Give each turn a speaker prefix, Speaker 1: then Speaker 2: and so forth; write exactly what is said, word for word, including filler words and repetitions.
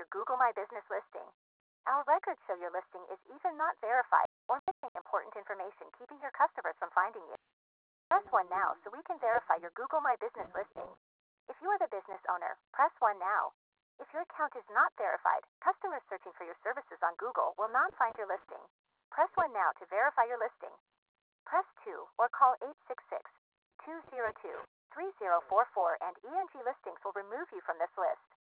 Speaker 1: Google My Business listing. Our records show your listing is either not verified or missing important information, keeping your customers from finding you. Press one now so we can verify your Google My Business listing. If you are the business owner, press one now. If your account is not verified, customers searching for your services on Google will not find your listing. Press one now to verify your listing. Press two or call eight six six, two zero two, three zero four four and E N G Listings will remove you from this list.